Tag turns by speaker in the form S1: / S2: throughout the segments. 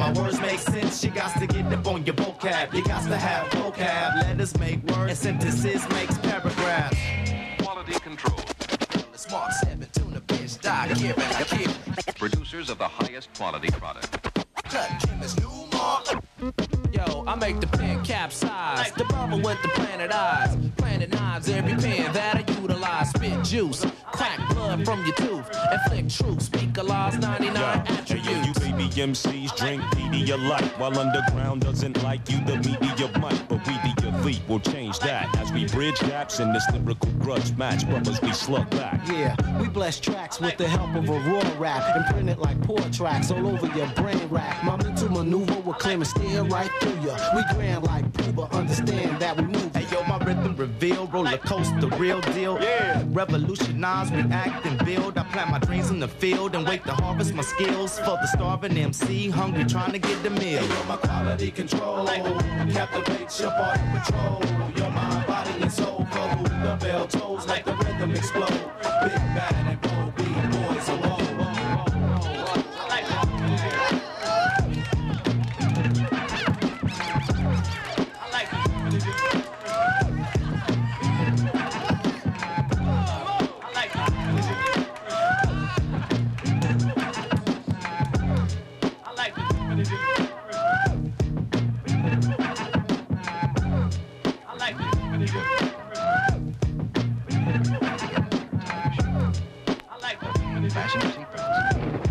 S1: my words make sense, you got to get up on your vocab. You got to have vocab. Letters make words and sentences makes paragraphs.
S2: Quality control.
S3: Smart 7 tuna fish, die, give and I give.
S2: Producers of the highest quality product.
S3: Cut Kim's new mark. Yo, I make the pen capsize. The bubble with the planet eyes. Planet knives every pen that I utilize. Spit juice, crack blood from your tooth. Inflict truth, speak a law's 99 attributes.
S4: Hey, you baby MCs drink Pedialyte, while underground doesn't like you, the media might. But we the elite will change that as we bridge gaps in this lyrical grudge match. Brothers, we slug back.
S5: Yeah, we bless tracks with the help of a raw rap and print it like poor tracks all over your brain rack. My mental maneuver will claim and steer right through ya. We grand like Pooba, understand that we move.
S1: Hey yo, my rhythm reveal, roller coaster, real deal. Yeah. Revolutionize, react and build. I plant my dreams in the field and wait to harvest my skills for the starving MC, hungry trying to get the meal.
S6: Hey yo, my quality control captivates your body patrol. Your mind, body and soul flow. The bell tolls like the rhythm explode. Big bad and bold, big boys alone.
S2: Fasten your seatbelts.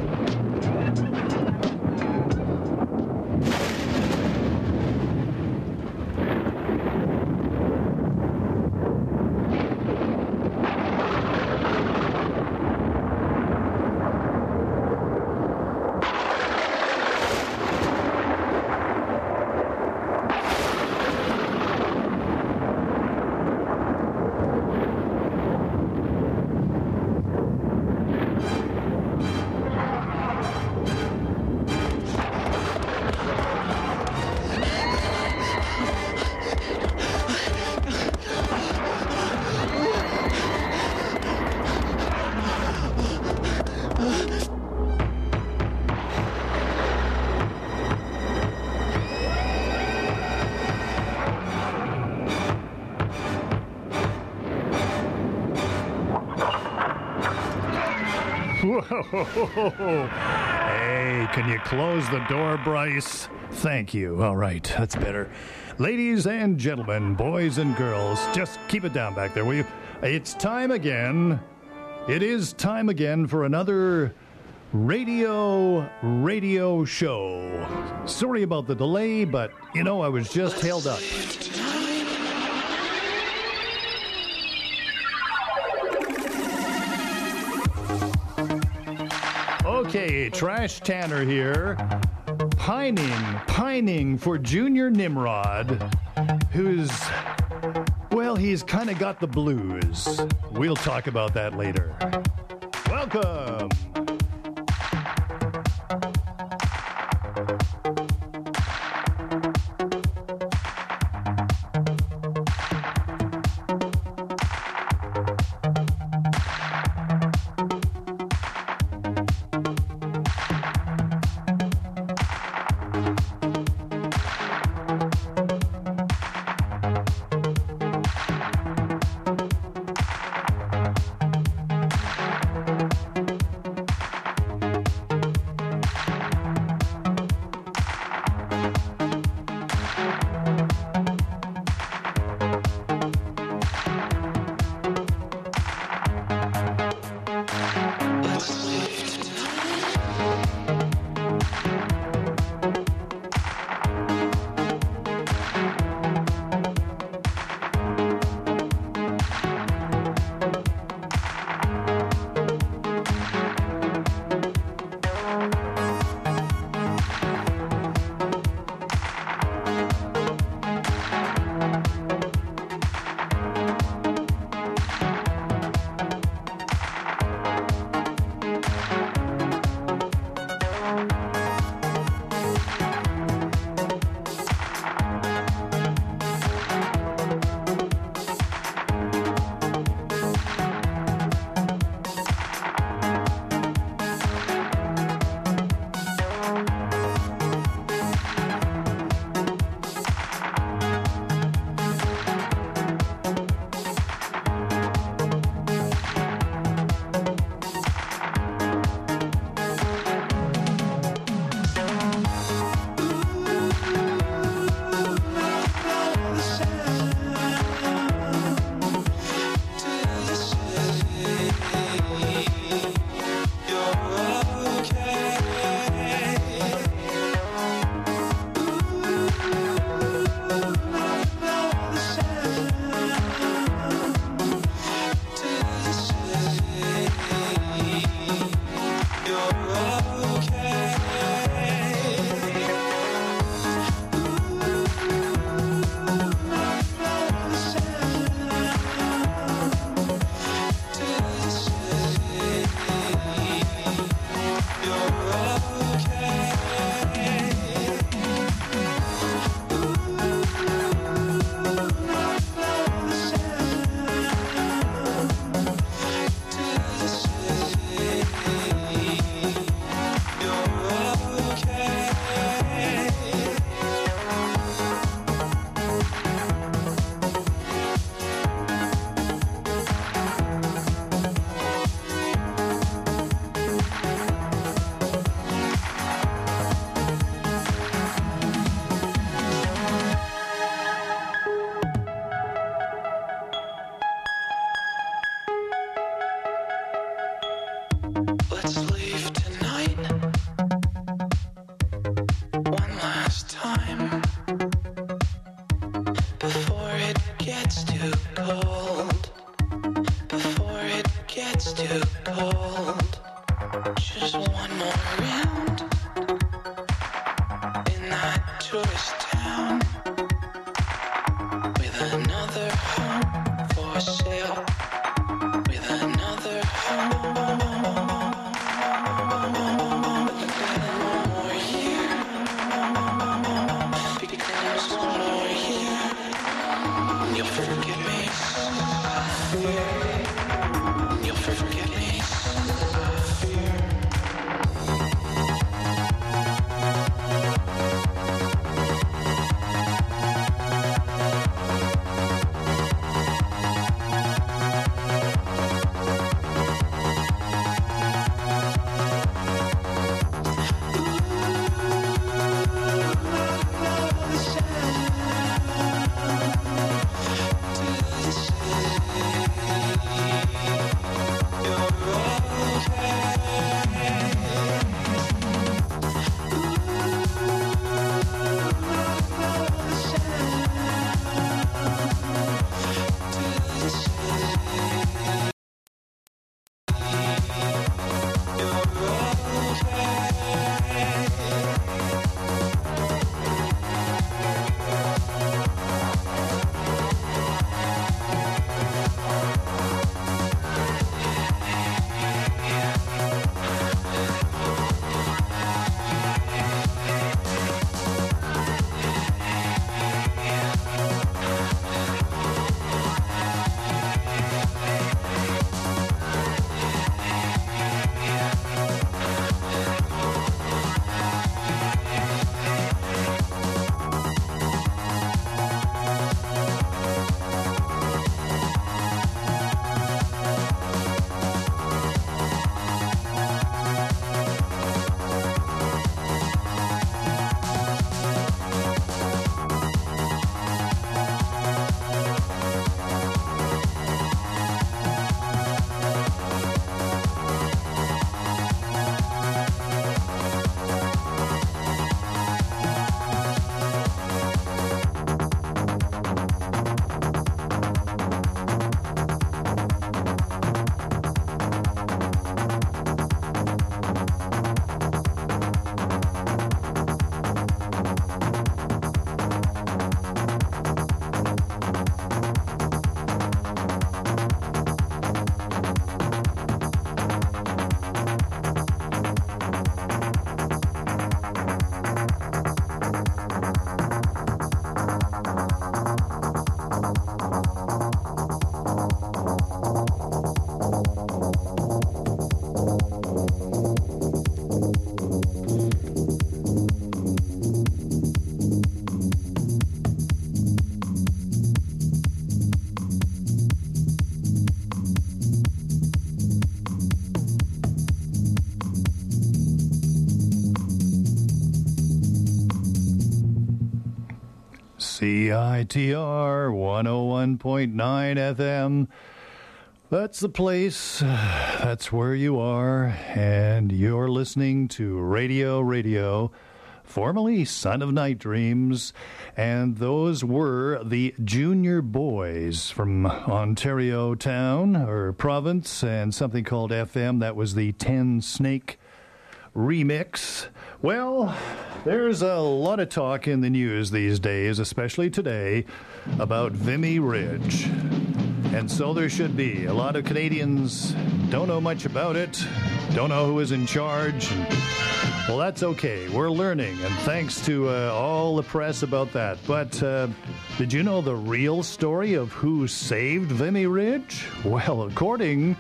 S7: Whoa. Hey, can you close the door, Bryce? Thank you. All right, that's better. Ladies and gentlemen, boys and girls, just keep it down back there, will you? It's time again. It is time again for another radio show. Sorry about the delay, but, you know, I was just held up. Okay, Trash Tanner here, pining for Junior Nimrod, who's, well, he's kind of got the blues. We'll talk about that later. Welcome.
S8: tourist town with another home for sale, with another home. One more year becomes one more year. You'll forget me, I fear. You'll forget me, I fear.
S7: CITR 101.9 FM. That's the place. That's where you are. And you're listening to Radio, formerly Son of Night Dreams. And those were the Junior Boys from Ontario Town, or province, and something called FM. That was the 10 Snake remix. Well, there's a lot of talk in the news these days, especially today, about Vimy Ridge. And so there should be. A lot of Canadians don't know much about it, don't know who is in charge. And, well, that's okay. We're learning, and thanks to all the press about that. But did you know the real story of who saved Vimy Ridge? Well, according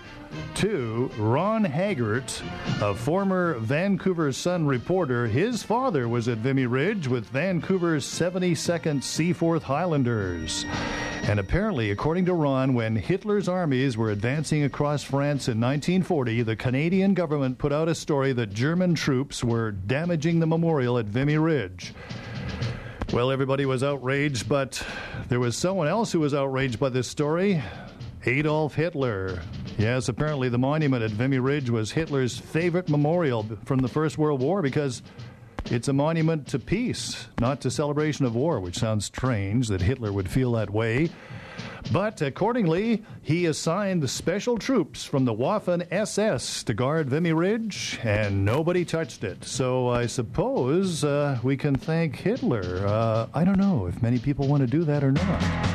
S7: to Ron Haggart, a former Vancouver Sun reporter, his father was at Vimy Ridge with Vancouver's 72nd Seaforth Highlanders. And apparently, according to Ron, when Hitler's armies were advancing across France in 1940, the Canadian government put out a story that German troops were damaging the memorial at Vimy Ridge. Well, everybody was outraged, but there was someone else who was outraged by this story. Adolf Hitler. Yes, apparently the monument at Vimy Ridge was Hitler's favorite memorial from the First World War because It's a monument to peace, not to celebration of war, which sounds strange that Hitler would feel that way. But accordingly, he assigned the special troops from the Waffen SS to guard Vimy Ridge, and nobody touched it. So I suppose we can thank Hitler. I don't know if many people want to do that or not.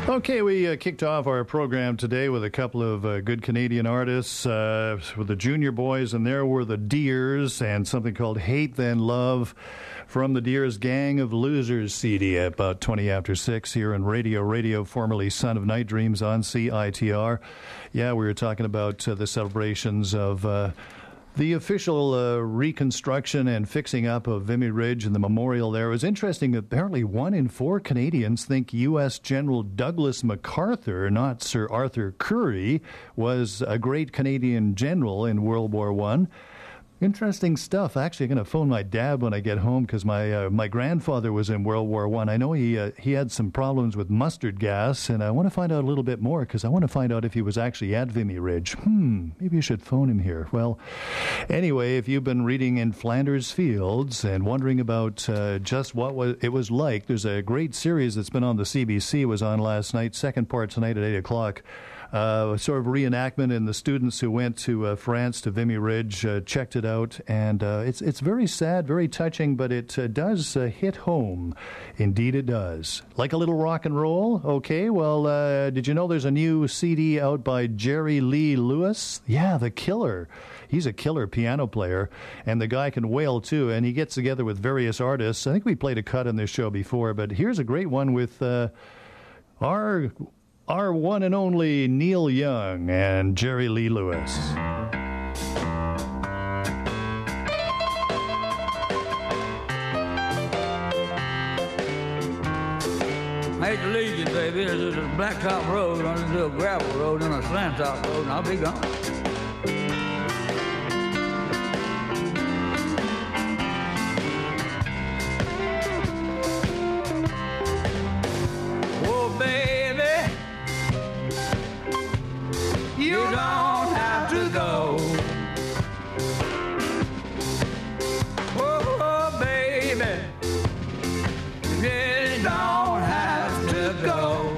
S7: Okay, we kicked off our program today with a couple of good Canadian artists with the Junior Boys, and there were the Deers and something called Hate Then Love from the Deers Gang of Losers CD at about 20 after 6 here in Radio, formerly Son of Night Dreams on CITR. Yeah, we were talking about the celebrations of the official reconstruction and fixing up of Vimy Ridge and the memorial there. It was interesting. Apparently 1 in 4 Canadians think U.S. General Douglas MacArthur, not Sir Arthur Currie, was a great Canadian general in World War I. Interesting stuff. Actually, I'm going to phone my dad when I get home because my grandfather was in World War I. I know he had some problems with mustard gas, and I want to find out a little bit more because I want to find out if he was actually at Vimy Ridge. Maybe I should phone him here. Well, anyway, if you've been reading In Flanders Fields and wondering about just what it was like, there's a great series that's been on the CBC. It was on last night, second part tonight at 8 o'clock. Sort of reenactment, and the students who went to France, to Vimy Ridge, checked it out, and it's very sad, very touching, but it does hit home. Indeed it does. Like a little rock and roll? Okay, well, did you know there's a new CD out by Jerry Lee Lewis? Yeah, the Killer. He's a killer piano player, and the guy can wail too, and he gets together with various artists. I think we played a cut on this show before, but here's a great one with our one and only Neil Young and Jerry Lee Lewis.
S9: I hate to leave you, baby. This is a blacktop road. I'm going to do a gravel road and a slant top road, and I'll be gone. Oh, baby, you don't have to go. Oh, baby, you don't have to go.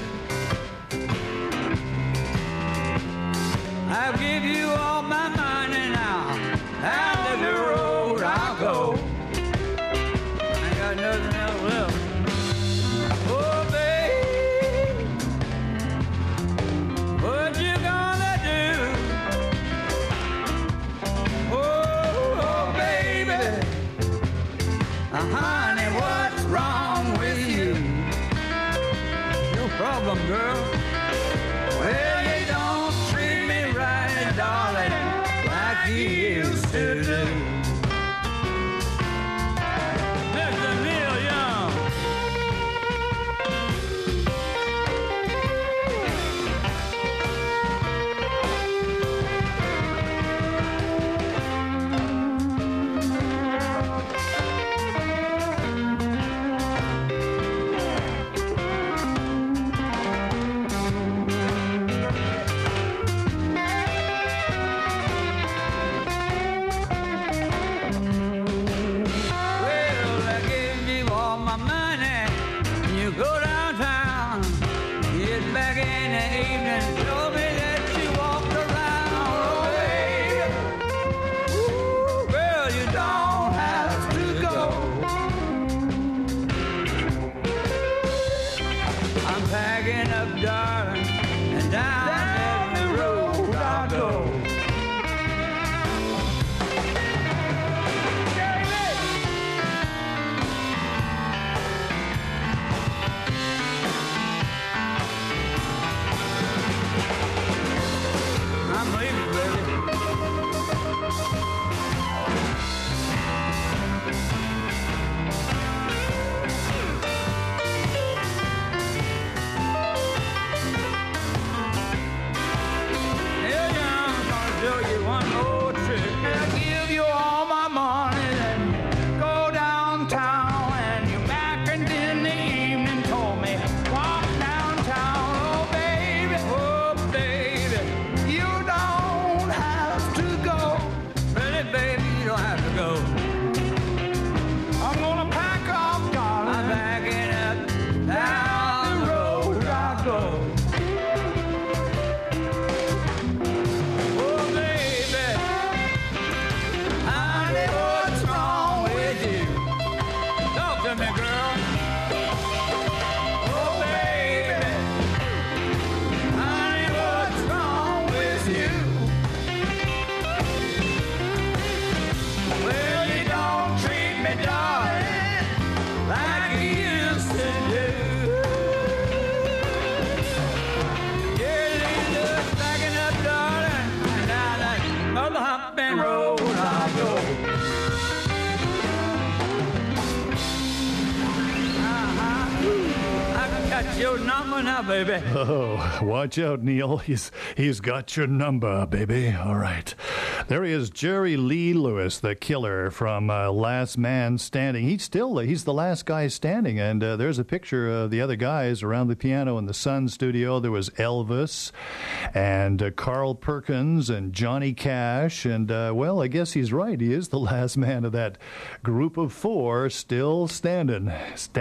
S9: I'll give you all my money now. Down every road I'll go. I got nothing else left. Oh, baby, what you gonna do? Oh, baby, honey, what's wrong with you? No problem, girl. Well, you don't treat me right, darling, like you used to do. Mr. Neil Young. Well, I gave you all my money. You go downtown, get back in the evening, told me that you walked around. Oh, baby, ooh, girl, you don't have to go. I'm packing up, darling, and down every road I'll go. I'm leaving, baby. Neil Young's gonna show you one more trick. I'll give you all my money, then go downtown, and you're back in the evening. Told me walk downtown, oh baby, you don't you. Well, you don't treat me, darling, like you used to do. Yeah, Lisa, backing up, darling, and down that mother humping road I go. Got your number now, baby.
S7: Oh, watch out, Neil. He's got your number, baby. All right. There he is, Jerry Lee Lewis, the killer from Last Man Standing. He's the last guy standing, and there's a picture of the other guys around the piano in the Sun studio. There was Elvis and Carl Perkins and Johnny Cash, and, well, I guess he's right. He is the last man of that group of four still standing.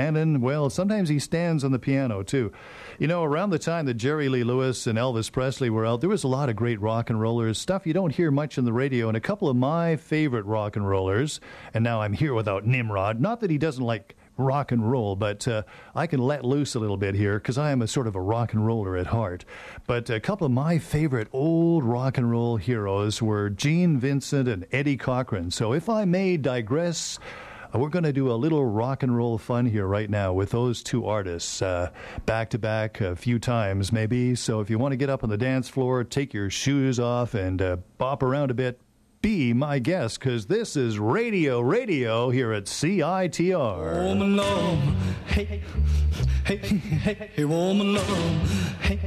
S7: Well, sometimes he stands on the piano, too. You know, around the time that Jerry Lee Lewis and Elvis Presley were out, there was a lot of great rock and rollers, stuff you don't hear much in the radio, and a couple of my favorite rock and rollers, and now I'm here without Nimrod. Not that he doesn't like rock and roll, but I can let loose a little bit here because I am a sort of a rock and roller at heart. But a couple of my favorite old rock and roll heroes were Gene Vincent and Eddie Cochran. So if I may digress, we're going to do a little rock and roll fun here right now with those two artists, back to back a few times maybe. So if you want to get up on the dance floor, take your shoes off and bop around a bit, be my guest, because this is Radio here at CITR.
S10: Woman love, hey, hey, hey, hey, woman love, hey,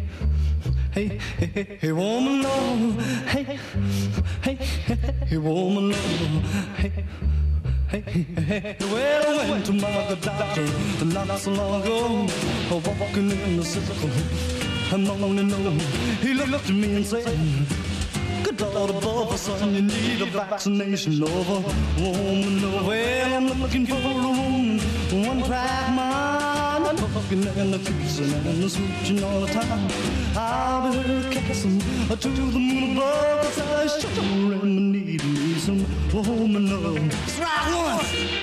S10: hey, hey, hey, woman love, hey, hey, hey, woman love, hey. Hey, hey, hey, well, I went to my good doctor not so long ago, walking in the circle, I'm moaning low. He looked at me and said, good Lord above, son, you need a vaccination of a woman. Well, I'm looking for a woman, one track mind, I'm fucking and the kissing and the smooching all the time. I'll be her kissing to the moon above, 'cause I sure am needing me some woman love. That's right, one.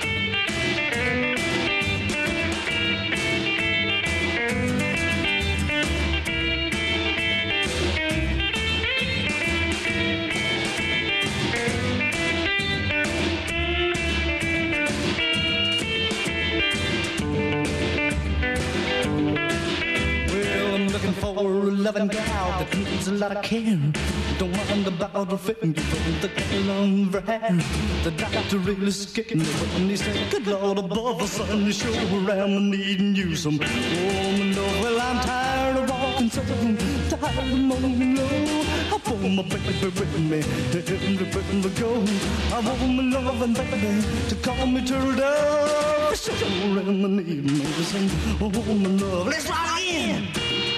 S10: For a loving gal that needs a lot of care. Don't mind about her finger, the girl on her hair. The doctor really scared me when he said, good Lord above, son, you sure am needing you some woman love. Well, I'm tired of walking so, tired of moaning low. I want my baby with me, everywhere to go. I want my loving baby to call me turtle. Sure am needing some woman love. Let's rock in.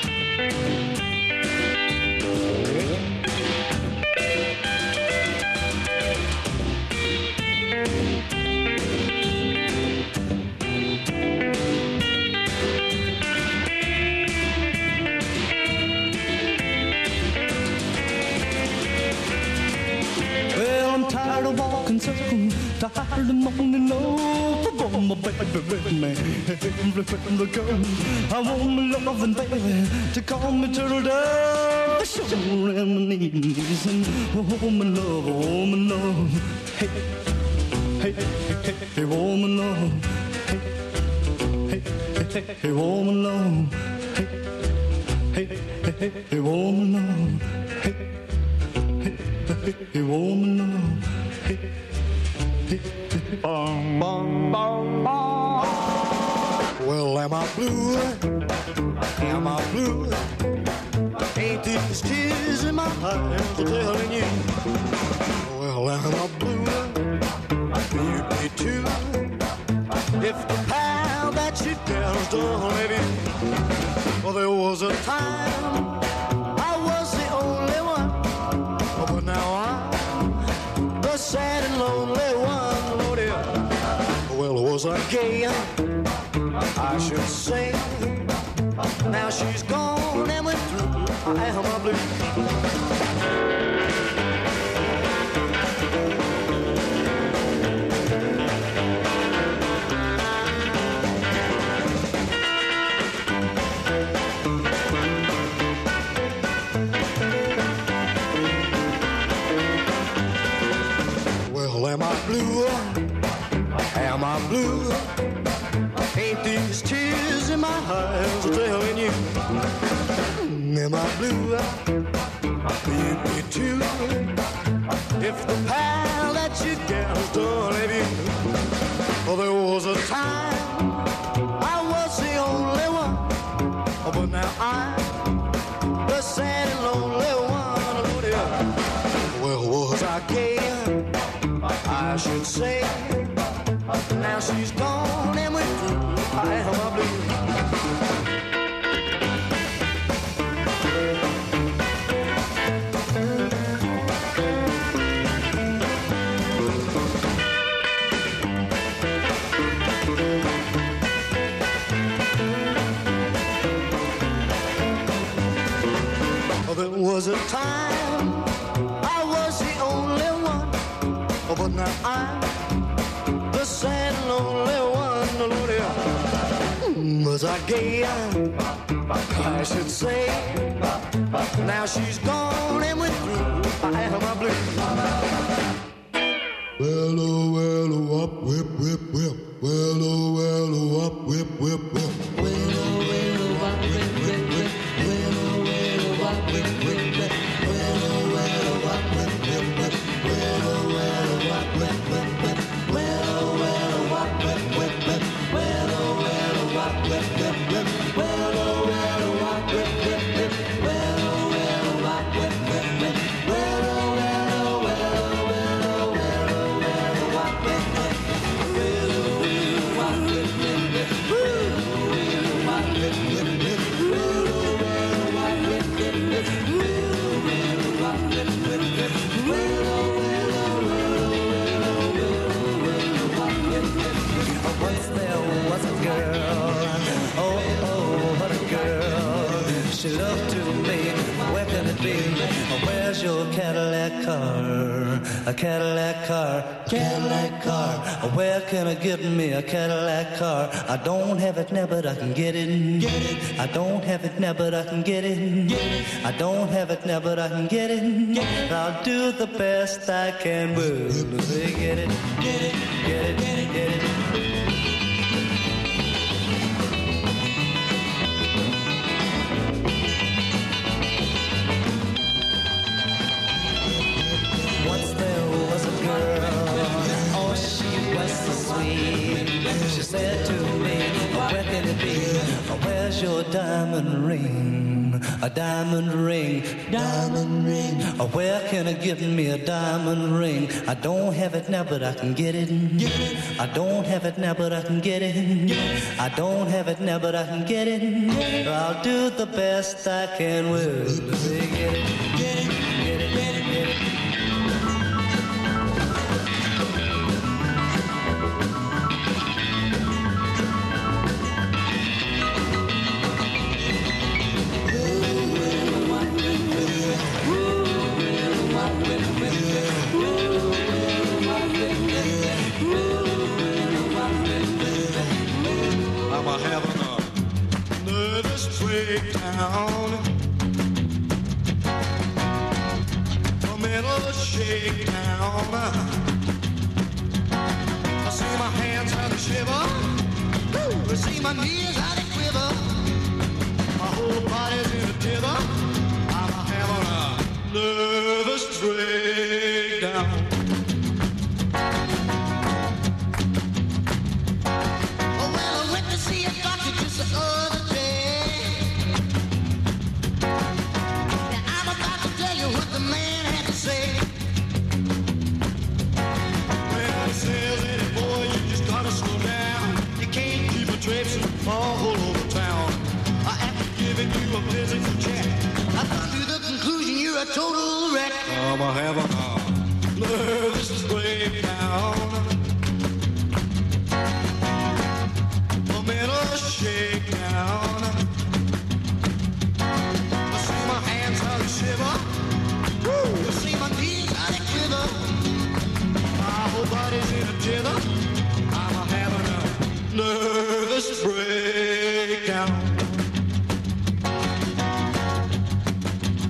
S10: Well, I'm tired of walking circles, tired of moaning low. I want my baby with me, everywhere to go. I want my loving baby to call me turtle dove. Sure am needing some woman love, hey, hey, hey, hey, woman love, hey, hey, hey, hey, woman love, hey, hey, hey, hey, woman love, hey, hey, hey, hey, woman love, hey, hey, hey, bong, bong, bong, bong. Well, am I blue? Am I blue? Ain't these tears in my eyes telling you? Well, am I blue? You be too. If the pal that you down's don't let you. Well, there was a time I was the only one, but now I'm the sad and lonely one. Lord, yeah. Well, was I gay? I should say. Now she's gone and went through. I am a blue. blue? Ain't these tears in my eyes telling you? Am I blue? Ain't me too? If the pal that you get don't leave you. Well, there was a time I was the only one, but now I'm the sad and lonely one. Oh, dear. Well, was I gay? I should say. Now she's gone and went through. I am a blue. There was a time I was the only one, but now I'm the sad lonely one. Was I gay? I should say. Now she's gone and went through. I am a blue. Well, oh, well, oh, up, whip, whip, whip. Well, oh, well, oh, up, whip, whip, whip. Well, oh, well, oh, up, whip, whip, whip. Well, oh, well, oh, up, whip, whip, whip. Well, oh, well, oh, up, whip, whip, whip. Well, oh, well, oh, up, whip, whip, whip. Well, oh, well, oh, up, whip, whip, whip. Well, oh, well, oh, up, whip, whip, whip. Well, oh, well, oh, up, whip, whip, whip. Well, oh, well, oh, up, whip, whip, whip. Well, oh, well, oh, well, oh, well, oh, well, oh, well, oh, up, whip, whip. Well, oh, well, up, whip, whip, whip. Well, oh, well, up, whip, whip, whip. Well, oh, well, up, whip, whip, whip. Well, oh, well, up, whip, whip, whip. Well, oh, well, oh, well, oh, well, oh, well, up, whip, whip. Once there was a girl, oh, what a girl. She loved to me, where can it be? Where's your Cadillac car? A Cadillac car, Cadillac car. Where can I get me a Cadillac car? I don't have it now, but I can get it. I don't have it now, but I can get it. I don't have it now, but I can get it. I'll do the best I can. Well, say get it, get it, get it, get it, get it. She said to me, where can it be? Where's your diamond ring? A diamond ring, diamond ring. Where can I get me a diamond ring? I don't have it now, but I can get it. I don't have it now, but I can get it. I don't have it now, but I can get it. I'll do the best I can with it. Say get it, get it, get it, get it, get it. I'm having a nervous breakdown, a mental shakedown. I see my hands how they shiver, I see my knees how they quiver, my whole body's in a tither. I'm having a nervous breakdown. All over town, after giving you a physical check, I come to the conclusion you're a total wreck. I'm having a nervous breakdown, a mental shakedown. I see my hands how they shiver, I see my knees how they quiver, my whole body's in a tither. I'm having a nervous breakdown.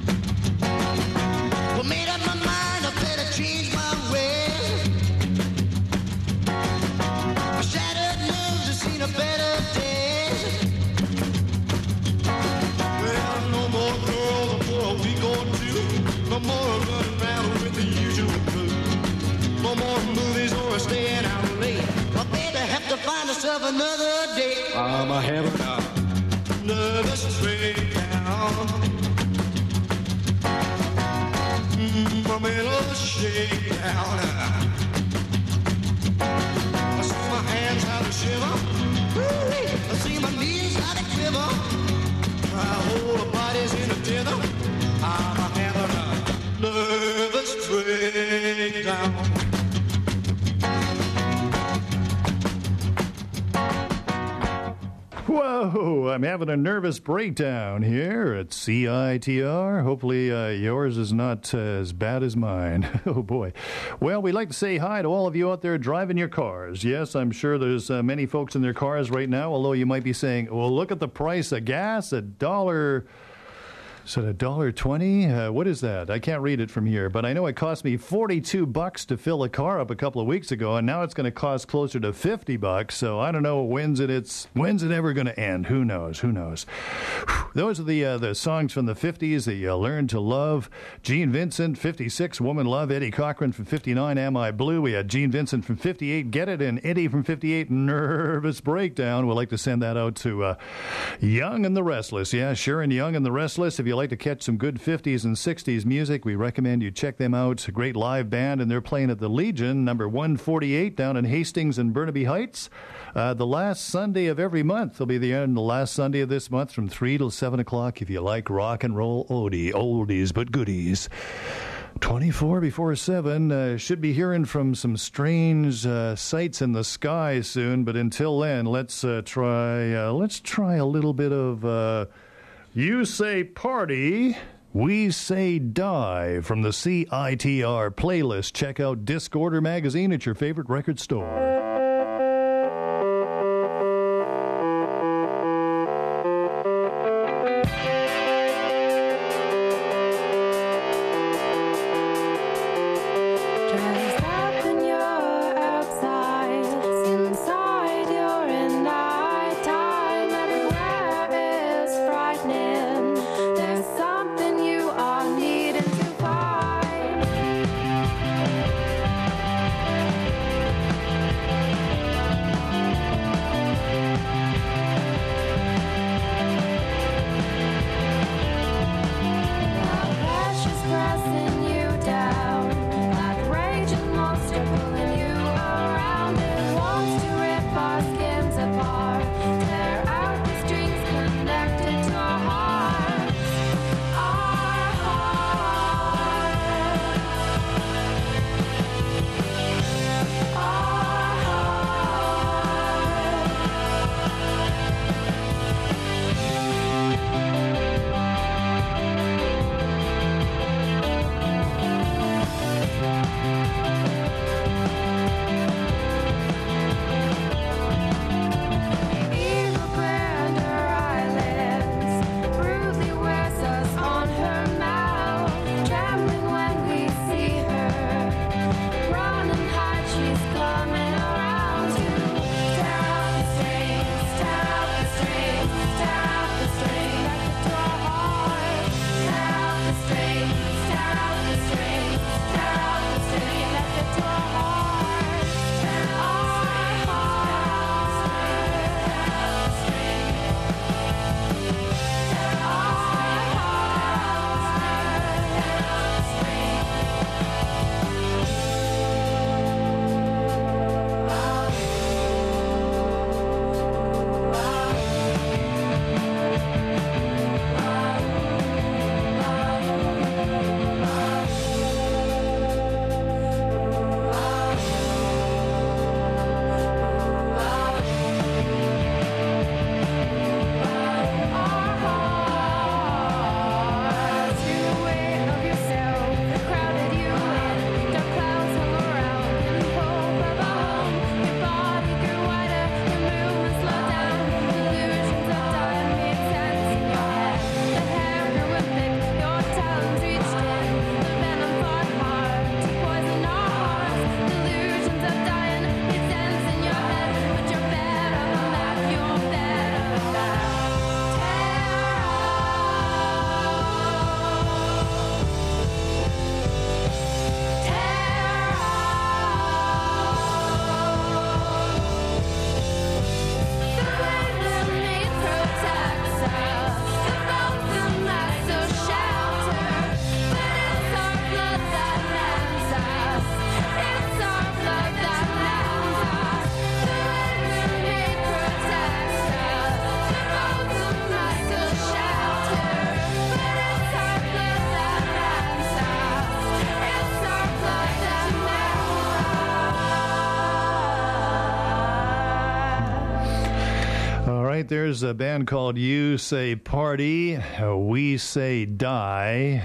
S10: Well, made up my mind, I better change my ways. I'm having a nervous breakdown. I'm in a shakedown. I see my hands how to shiver. I see my knees how to quiver. My whole body's in a tether. I'm having a nervous breakdown.
S7: Whoa, I'm having a nervous breakdown here at CITR. Hopefully yours is not as bad as mine. Oh, boy. Well, we'd like to say hi to all of you out there driving your cars. Yes, I'm sure there's many folks in their cars right now, although you might be saying, well, look at the price of gas, $1. Is it $1.20? What is that? I can't read it from here, but I know it cost me $42 to fill a car up a couple of weeks ago, and now it's going to cost closer to $50. So I don't know when's it ever going to end? Who knows? Who knows? Those are the songs from the 50s that you learned to love. Gene Vincent, 56, Woman Love. Eddie Cochran from 59, Am I Blue? We had Gene Vincent from 58, Get It, and Eddie from 58, Nervous Breakdown. We'd like to send that out to Young and the Restless. Yeah, Sharon Young and the Restless. If you like to catch some good 50s and 60s music, we recommend you check them out. It's a great live band, and they're playing at the Legion, number 148, down in Hastings and Burnaby Heights. The last Sunday of every month. They'll be the last Sunday of this month from 3 till 7 o'clock if you like rock and roll oldies but goodies. 24 before 7. Should be hearing from some strange sights in the sky soon, but until then, let's try a little bit of You Say Party, We Say Die from the CITR playlist. Check out Discorder magazine at your favorite record store. there's a band called You Say Party, We Say Die,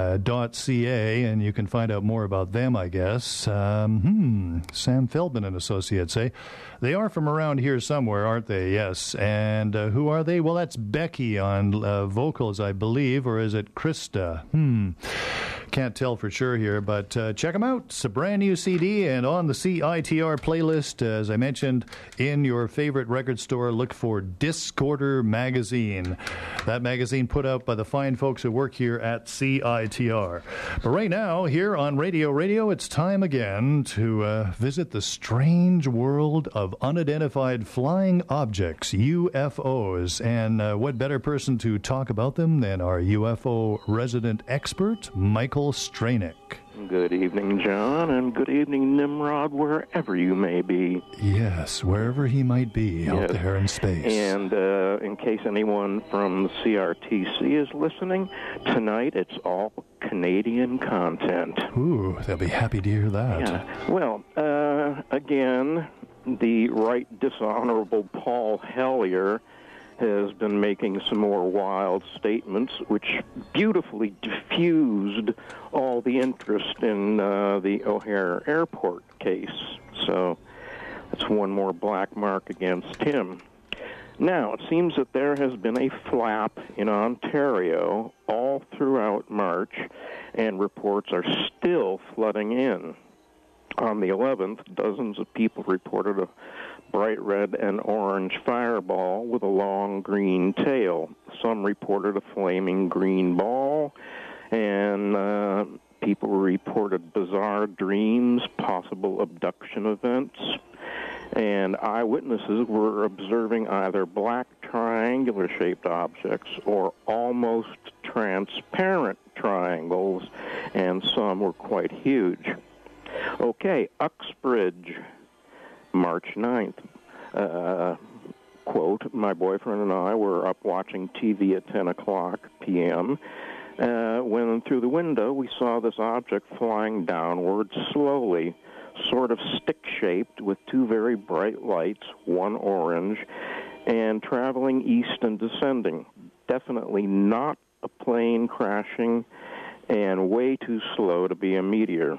S7: .ca, and you can find out more about them, I guess. Sam Feldman and Associates, eh? They are from around here somewhere, aren't they? Yes. And who are they? Well, that's Becky on vocals, I believe, or is it Krista? Can't tell for sure here, but check them out. It's a brand new CD and on the CITR playlist. As I mentioned, in your favorite record store, look for Discorder Magazine. That magazine put out by the fine folks who work here at CITR. But right now, here on Radio, it's time again to visit the strange world of unidentified flying objects, UFOs. And what better person to talk about them than our UFO resident expert, Michael Stranick.
S11: Good evening, John, and good evening, Nimrod, wherever you may be.
S7: Yes, wherever he might be out there in space.
S11: And in case anyone from CRTC is listening, tonight it's all Canadian content.
S7: Ooh, they'll be happy to hear that.
S11: Yeah. Well, again, the Right Dishonorable Paul Hellyer has been making some more wild statements, which beautifully diffused all the interest in the O'Hare Airport case. So that's one more black mark against him. Now, it seems that there has been a flap in Ontario all throughout March, and reports are still flooding in. On the 11th, dozens of people reported a bright red and orange fireball with a long green tail. Some reported a flaming green ball, and people reported bizarre dreams, possible abduction events, and eyewitnesses were observing either black triangular-shaped objects or almost transparent triangles, and some were quite huge. Okay, Uxbridge, March 9th. Quote, my boyfriend and I were up watching TV at 10 o'clock p.m. When through the window we saw this object flying downward slowly, sort of stick-shaped with two very bright lights, one orange, and traveling east and descending. Definitely not a plane crashing and way too slow to be a meteor.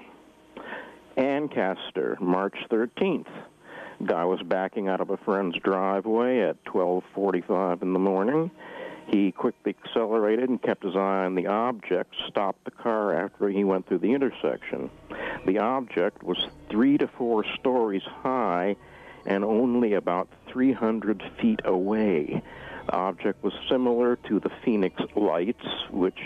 S11: Ancaster, March 13th. Guy was backing out of a friend's driveway at 12:45 in the morning. He quickly accelerated and kept his eye on the object, stopped the car after he went through the intersection. The object was 3 to 4 stories high and only about 300 feet away. The object was similar to the Phoenix Lights, which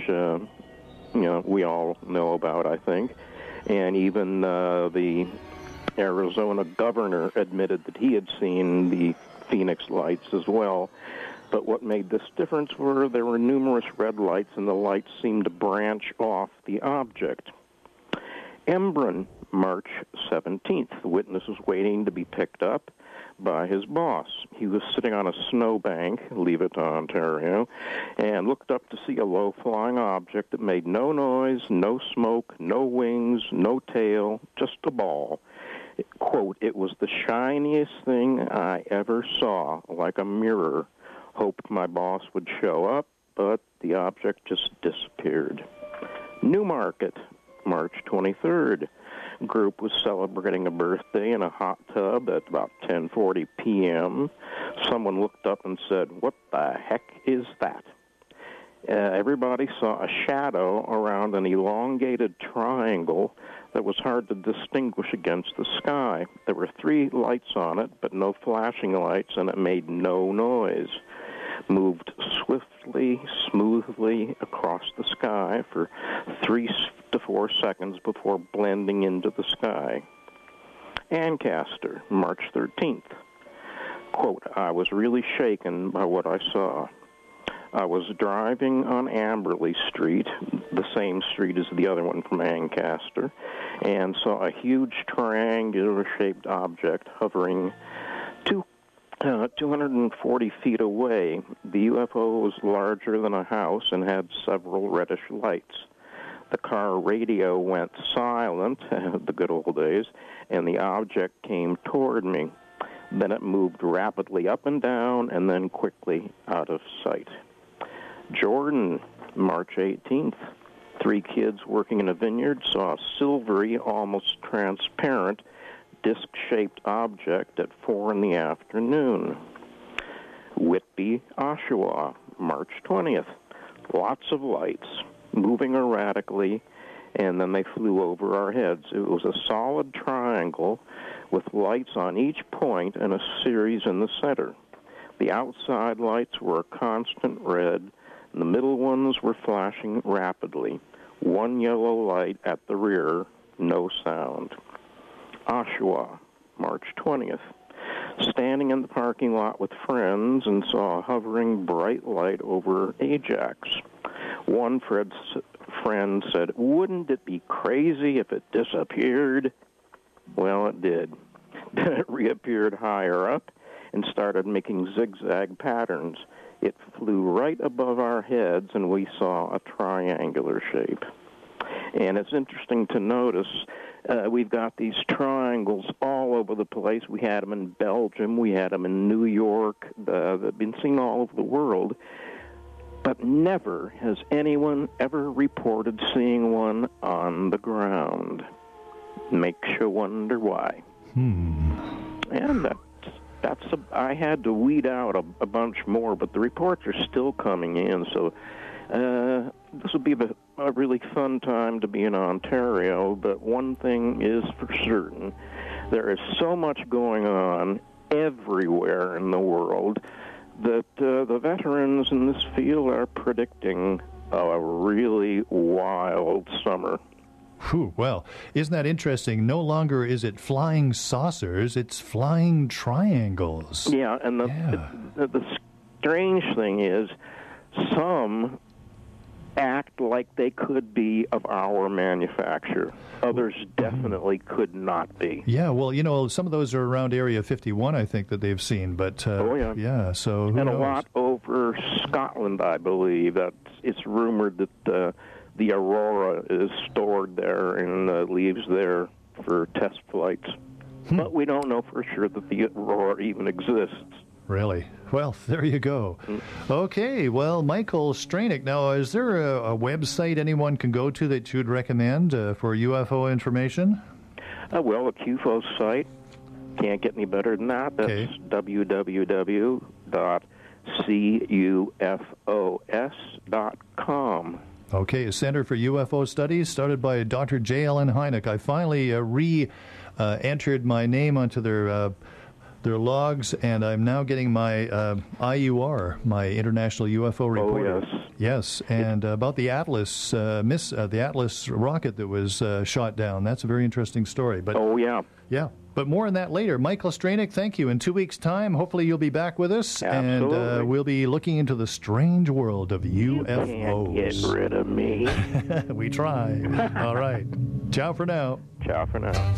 S11: we all know about, I think. And even the Arizona governor admitted that he had seen the Phoenix Lights as well. But what made this difference were there were numerous red lights, and the lights seemed to branch off the object. Embrun, March 17th. The witness was waiting to be picked up by his boss. He was sitting on a snowbank, Leavitt, Ontario, and looked up to see a low-flying object that made no noise, no smoke, no wings, no tail, just a ball. Quote, it was the shiniest thing I ever saw, like a mirror. Hoped my boss would show up, but the object just disappeared. Newmarket, March 23rd. Group was celebrating a birthday in a hot tub at about 10:40 p.m. Someone looked up and said, what the heck is that? Everybody saw a shadow around an elongated triangle that was hard to distinguish against the sky. There were 3 lights on it, but no flashing lights, and it made no noise. Moved swiftly, smoothly across the sky for 3 to 4 seconds before blending into the sky. Ancaster, March 13th. Quote, I was really shaken by what I saw. I was driving on Amberley Street, the same street as the other one from Ancaster, and saw a huge triangular-shaped object hovering 240 feet away. The UFO was larger than a house and had several reddish lights. The car radio went silent, the good old days, and the object came toward me. Then it moved rapidly up and down and then quickly out of sight. Jordan, March 18th. 3 kids working in a vineyard saw a silvery, almost transparent, disc-shaped object at 4 in the afternoon. Whitby, Oshawa, March 20th. Lots of lights, moving erratically, and then they flew over our heads. It was a solid triangle with lights on each point and a series in the center. The outside lights were a constant red, and the middle ones were flashing rapidly. 1 yellow light at the rear, no sound. Oshawa, March 20th. Standing in the parking lot with friends and saw a hovering bright light over Ajax. One friend said, "Wouldn't it be crazy if it disappeared?" Well, it did. Then it reappeared higher up and started making zigzag patterns. It flew right above our heads, and we saw a triangular shape. And it's interesting to notice we've got these triangles all over the place. We had them in Belgium. We had them in New York. They've been seen all over the world. But never has anyone ever reported seeing one on the ground. Makes you wonder why. And I had to weed out a bunch more, but the reports are still coming in, so this will be a really fun time to be in Ontario, but one thing is for certain. There is so much going on everywhere in the world that the veterans in this field are predicting a really wild summer.
S7: Whew, well, isn't that interesting? No longer is it flying saucers, it's flying triangles.
S11: Yeah, and the strange thing is some act like they could be of our manufacture. Others definitely could not be.
S7: Yeah, well, some of those are around Area 51, I think, that they've seen. But yeah, so who knows?
S11: A lot over Scotland, I believe. It's rumored that the Aurora is stored there and leaves there for test flights. But we don't know for sure that the Aurora even exists.
S7: Really? Well, there you go. Okay, well, Michael Stranick, now, is there a website anyone can go to that you'd recommend for UFO information?
S11: Well, a QFO site. Can't get any better than that. That's www.cufos.com.
S7: Okay, a Center for UFO Studies, started by Dr. J. Allen Hynek. I finally entered my name onto their logs, and I'm now getting my IUR, my International UFO Reporter.
S11: Oh, yes.
S7: Yes, and about the Atlas the Atlas rocket that was shot down. That's a very interesting story. But yeah, but more on that later. Michael Stranick, thank you. In 2 weeks' time, hopefully you'll be back with us,
S11: Absolutely.
S7: And we'll be looking into the strange world of UFOs.
S11: You can't get rid of me.
S7: We try. All right. Ciao for now.
S11: Ciao for now.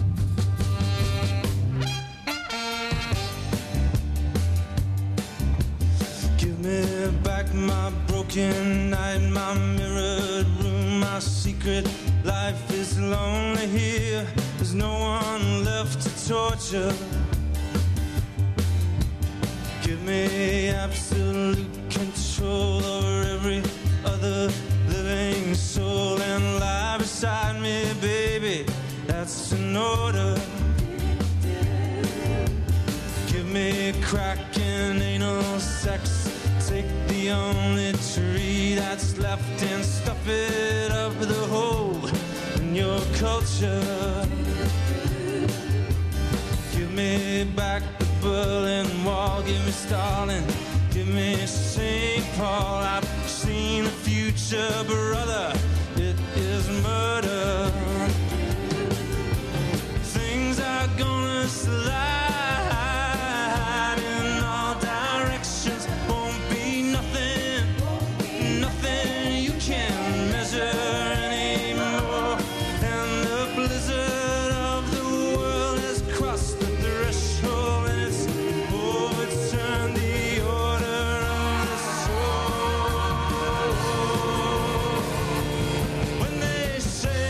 S10: Give me back my broken night, my mirrored room, my secret life is lonely here. There's no one left to torture. Give me absolute control over every other living soul and lie beside me, baby. That's an order. Give me crack and anal sex. Take the only tree that's left and stuff it up the hole in your culture. Give me back the Berlin Wall. Give me Stalin. Give me St. Paul. I've seen the future, brother. It is murder. Things are gonna slide. Say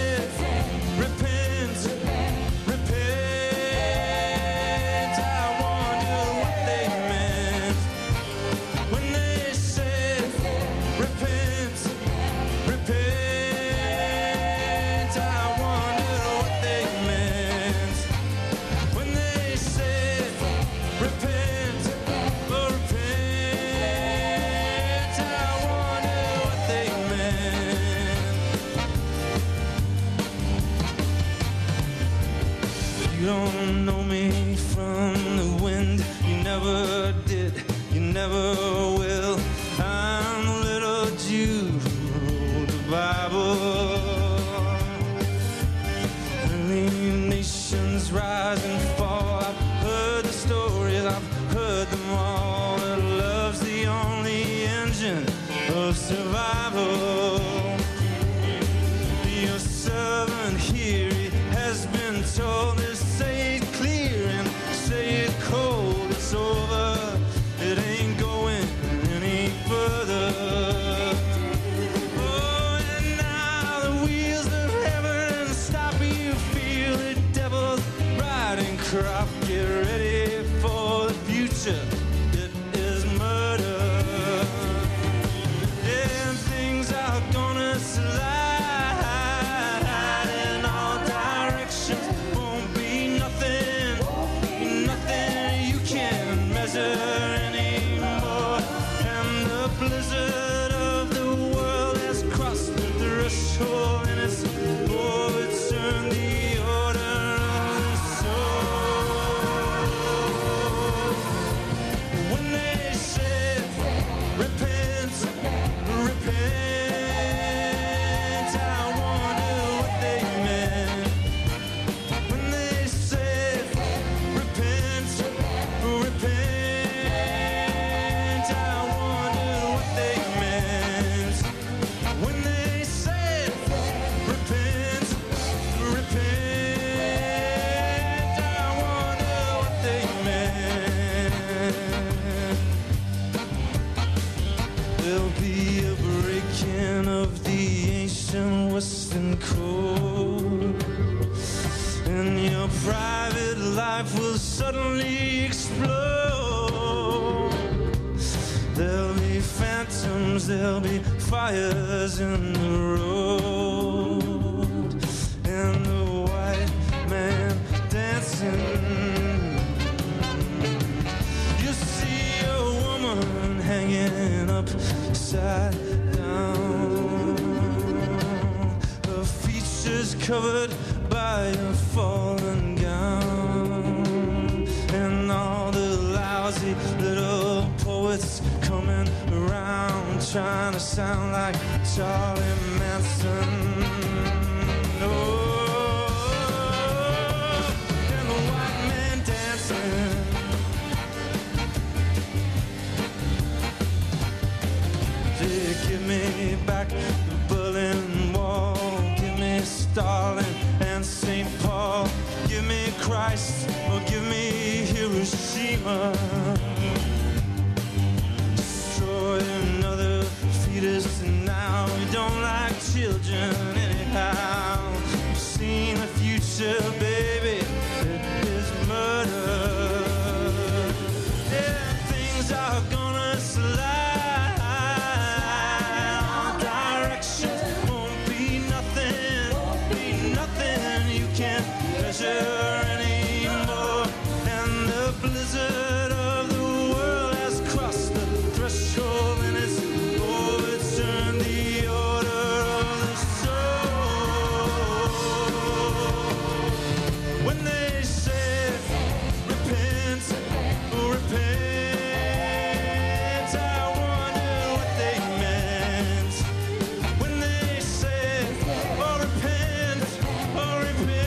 S10: You don't know me from the wind. You never did, you never will. I'm the little Jew who wrote the Bible. Many nations rise and fall. I've heard the stories, I've heard them all. That love's the only engine of survival. Your servant here, he has been told to say it clear and say it cold. It's over, it ain't going any further. Oh, and now the wheels of heaven stop. You feel the devil's riding crop. Get ready for the future. It is murder. And things are gonna slide in all directions. Won't be nothing, nothing you can measure anymore. And the blizzard of the world has crossed the threshold, and it's overturned the order of the soul. When they say repent, repent, I wonder what they meant. When they say repent, repent, I wonder what they meant. When they say repent, repent, I wonder what they meant. There'll be a breaking of the ancient western code, and your private life will suddenly explode. There'll be phantoms, there'll be fires in the road, and the white man dancing. You see a woman hanging upside down, her features covered by a fallen gown, and all the lousy little poets coming around trying to sound like Charlie Manson. Oh, and the white man dancing. Give me back the Berlin Wall. Give me Stalin and St. Paul. Give me Christ or give me Hiroshima. Destroy another fetus, and now we don't like children anyhow. We've seen the future, baby. It is murder. Yeah, things are gonna slide. Anymore, and the blizzard of the world has crossed the threshold, and it's overturned the order of the soul. When they say repent, repent, I wonder what they meant. When they say oh repent, oh repent,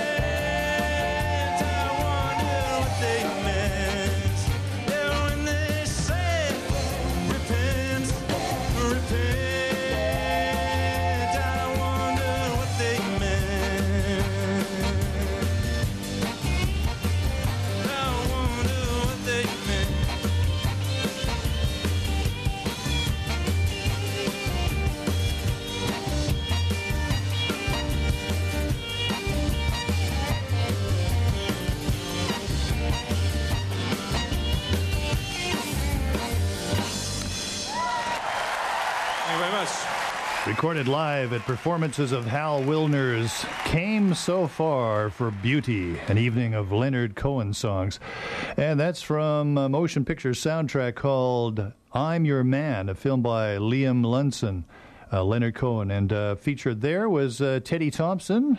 S7: Recorded live at performances of Hal Wilner's Came So Far for Beauty, an evening of Leonard Cohen songs. And that's from a motion picture soundtrack called I'm Your Man, a film by Liam Lunson, Leonard Cohen. And featured there was Teddy Thompson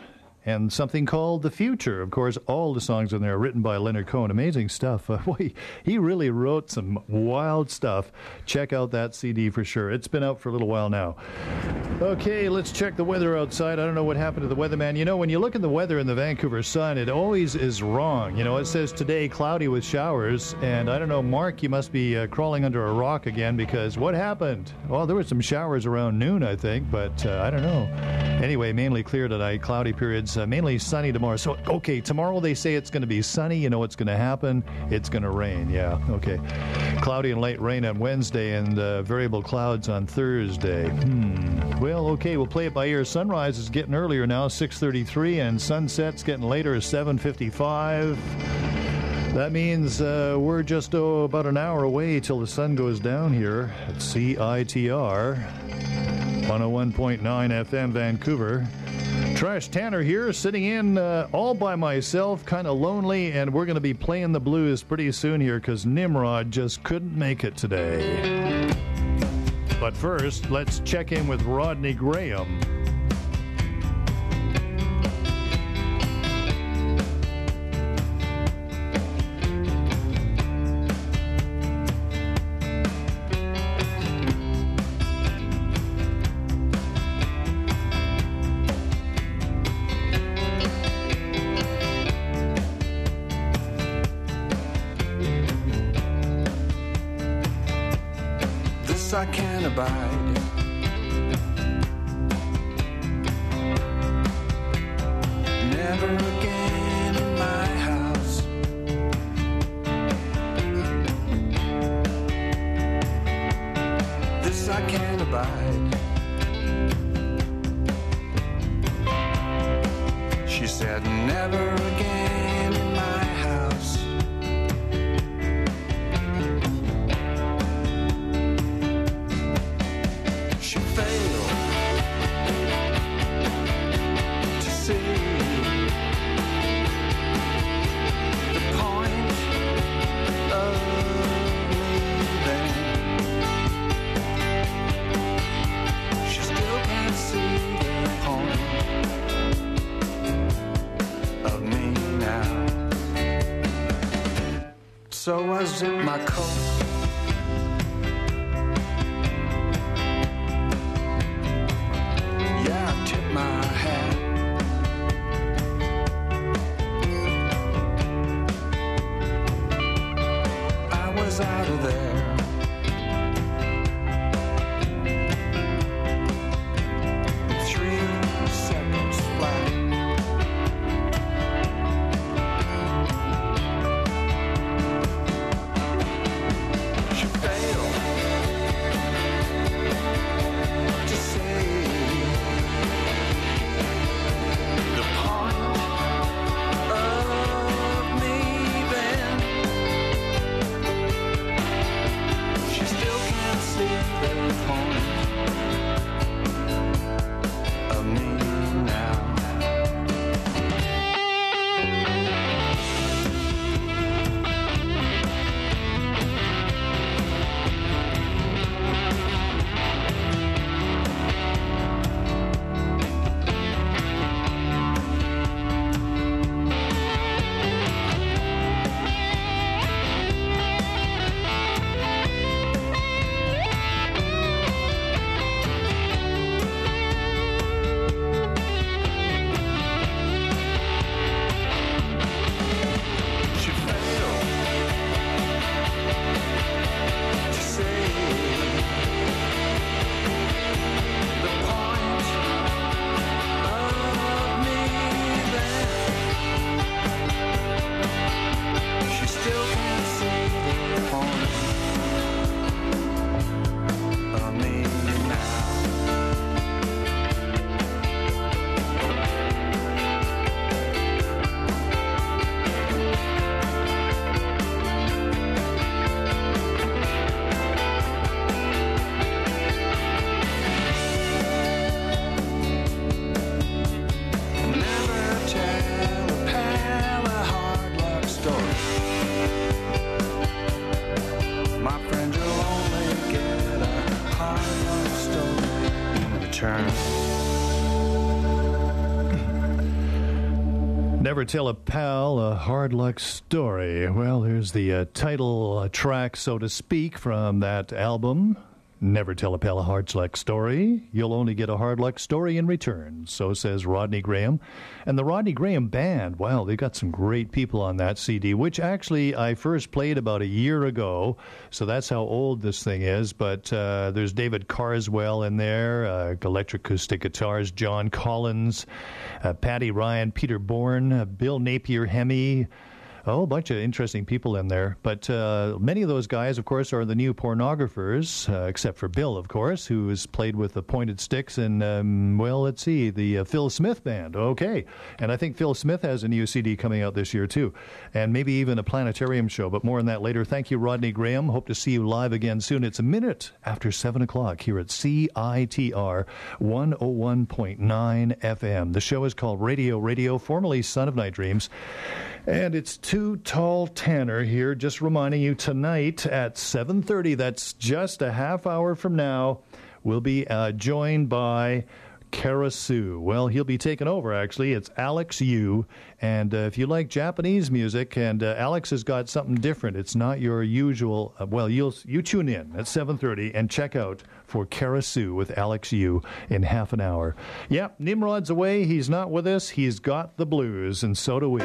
S7: and something called The Future. Of course, all the songs on there are written by Leonard Cohen. Amazing stuff. Boy, he really wrote some wild stuff. Check out that CD for sure. It's been out for a little while now. Okay, let's check the weather outside. I don't know what happened to the weatherman. You know, when you look at the weather in the Vancouver Sun, it always is wrong. You know, it says today cloudy with showers, and I don't know, Mark, you must be crawling under a rock again, because what happened? Well, there were some showers around noon, I think, but I don't know. Anyway, mainly clear tonight, cloudy periods, mainly sunny tomorrow. So, okay, tomorrow they say it's going to be sunny. You know what's going to happen? It's going to rain, yeah, okay. Cloudy and light rain on Wednesday, and variable clouds on Thursday. Well, okay, we'll play it by ear. Sunrise is getting earlier now, 6:33, and sunset's getting later, 7:55. That means we're just about an hour away till the sun goes down here at CITR 101.9 FM Vancouver. Trash Tanner here, sitting in all by myself, kind of lonely, and we're going to be playing the blues pretty soon here because Nimrod just couldn't make it today. But first, let's check in with Rodney Graham.
S12: I can't abide. Never again in my house. This I can't abide. She said never again in my house. So I zipped my coat. Yeah, I tipped my hat. I was out of there. 3 seconds flat.
S7: Never Tell a Pal a Hard Luck Story. Well, here's the title track, so to speak, from that album. Never Tell a Pal a Hard Luck Story. You'll only get a hard luck story in return. So says Rodney Graham. And the Rodney Graham Band, wow, they got some great people on that CD, which actually I first played about a year ago. So that's how old this thing is. But there's David Carswell in there, electric acoustic guitars, John Collins, Patty Ryan, Peter Bourne, Bill Napier-Hemi. Oh, a bunch of interesting people in there. But many of those guys, of course, are the new Pornographers, except for Bill, of course, who has played with the Pointed Sticks and, well, let's see, the Phil Smith Band. Okay. And I think Phil Smith has a new CD coming out this year, too. And maybe even a planetarium show, but more on that later. Thank you, Rodney Graham. Hope to see you live again soon. It's a minute after 7 o'clock here at CITR 101.9 FM. The show is called Radio, formerly Son of Night Dreams. And it's Too Tall Tanner here, just reminding you tonight at 7:30, that's just a half hour from now, we'll be joined by Kara Sue. Well, he'll be taking over, actually. It's Alex Yu. And if you like Japanese music, and Alex has got something different. It's not your usual, well, you tune in at 7:30 and check out for Kara Sue with Alex Yu in half an hour. Yeah, Nimrod's away. He's not with us. He's got the blues, and so do we.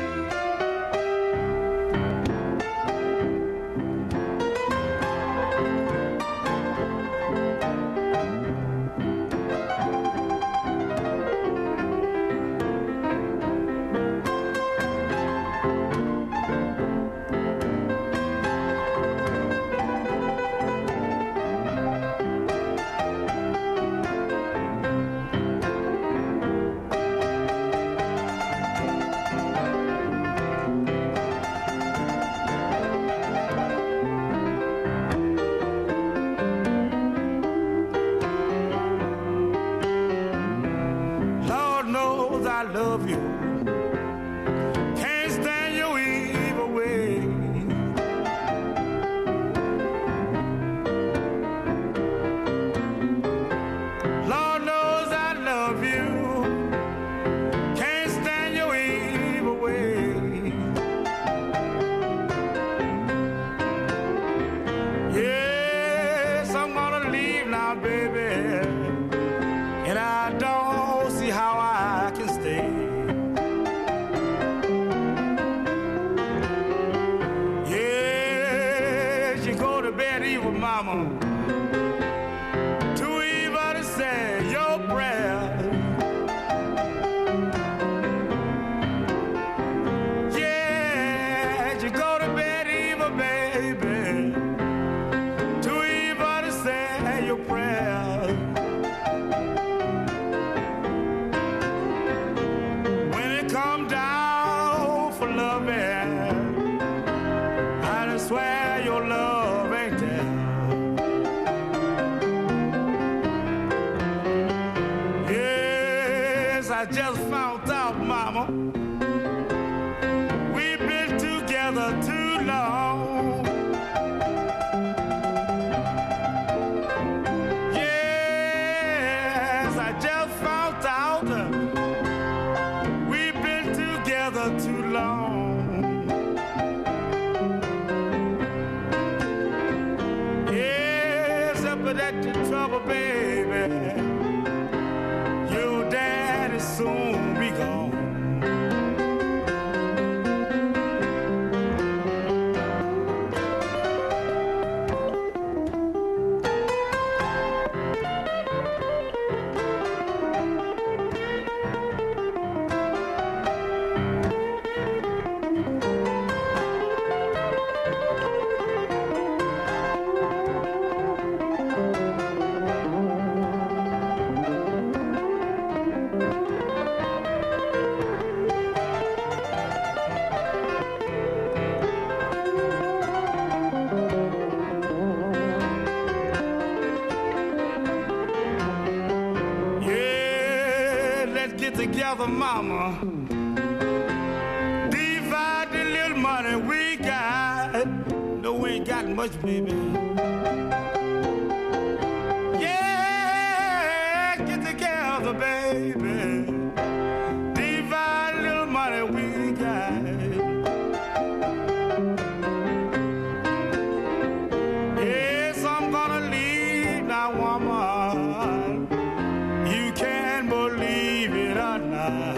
S13: Together, mama, divide the little money we got. No, we ain't got much, baby. Yeah, get together, baby. Divide the little money we got. Yes, I'm gonna leave now, woman. You can believe it or not.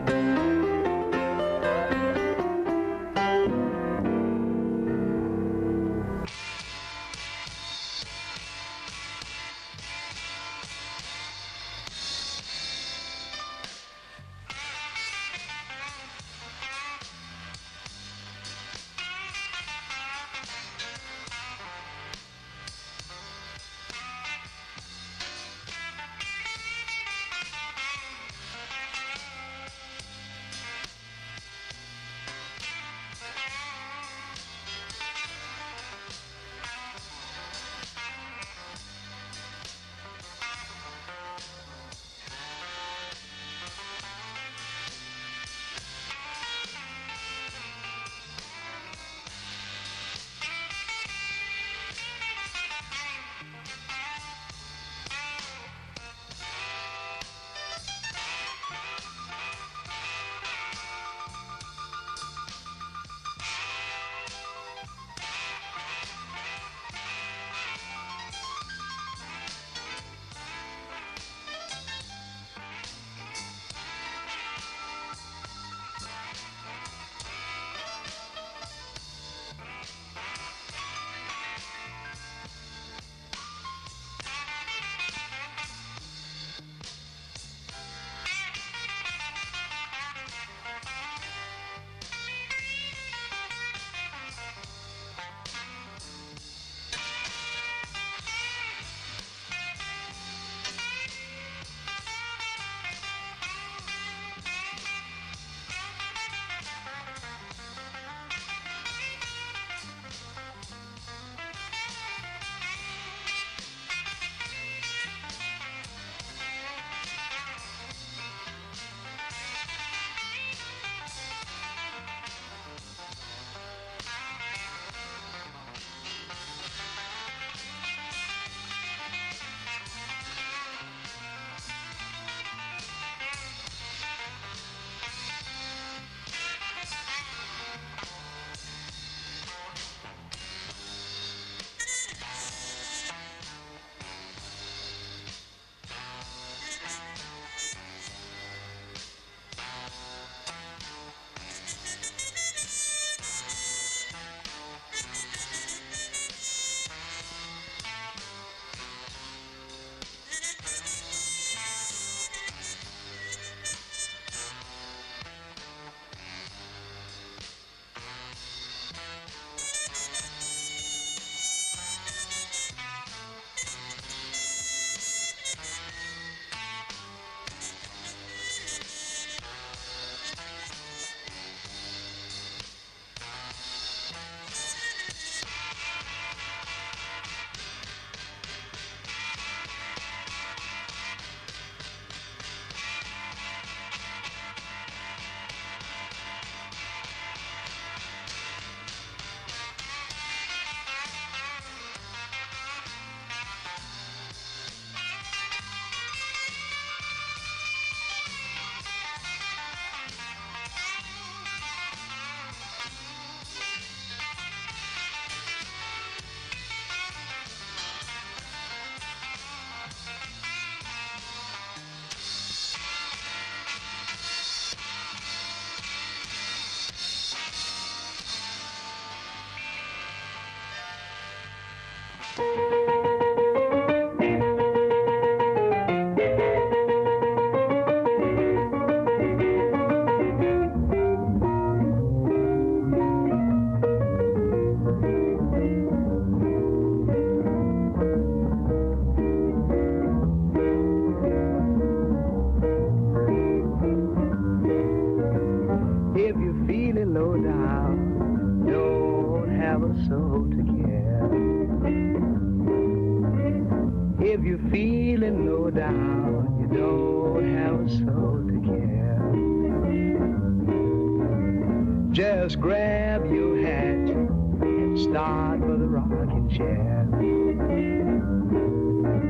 S14: Just grab your hat and start for the rocking chair.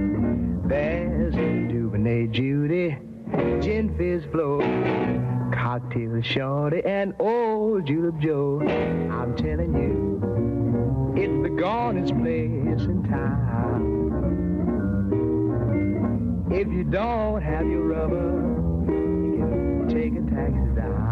S14: There's Duvernay Judy, gin fizz flow, cocktail shorty and old Julep Joe. I'm telling you, it's the gonnet's place in town. If you don't have your rubber, you can take a taxi down.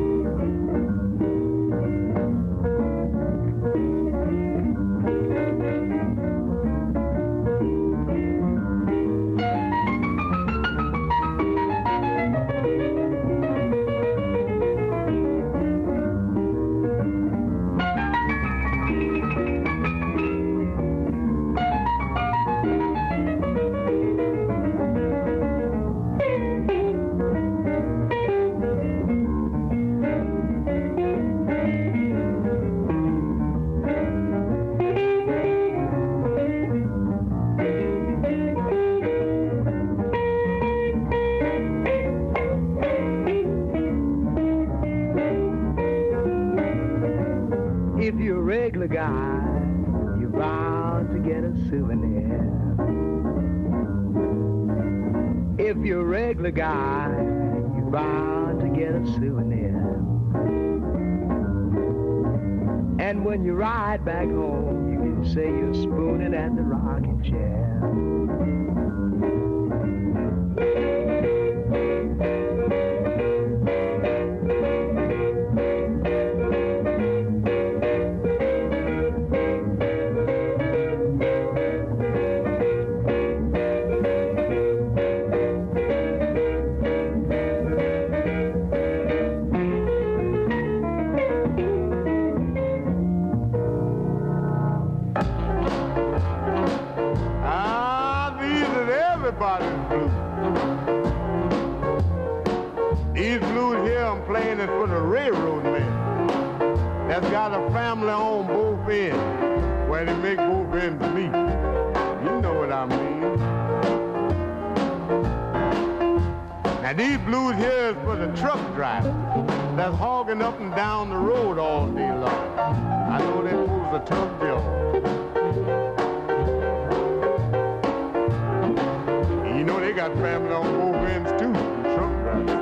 S14: If you're a regular guy, you're bound to get a souvenir. If you're a regular guy, you're bound to get a souvenir. And when you ride back home, you can say you're spooning at the rocking chair.
S15: Everybody's blues. These blues here I'm playing is for the railroad man that's got a family on both ends, where they make both ends meet. You know what I mean. Now these blues here is for the truck driver that's hogging up and down the road all day long. I know that was a tough job. You know they got family on both ends too, the truck drivers.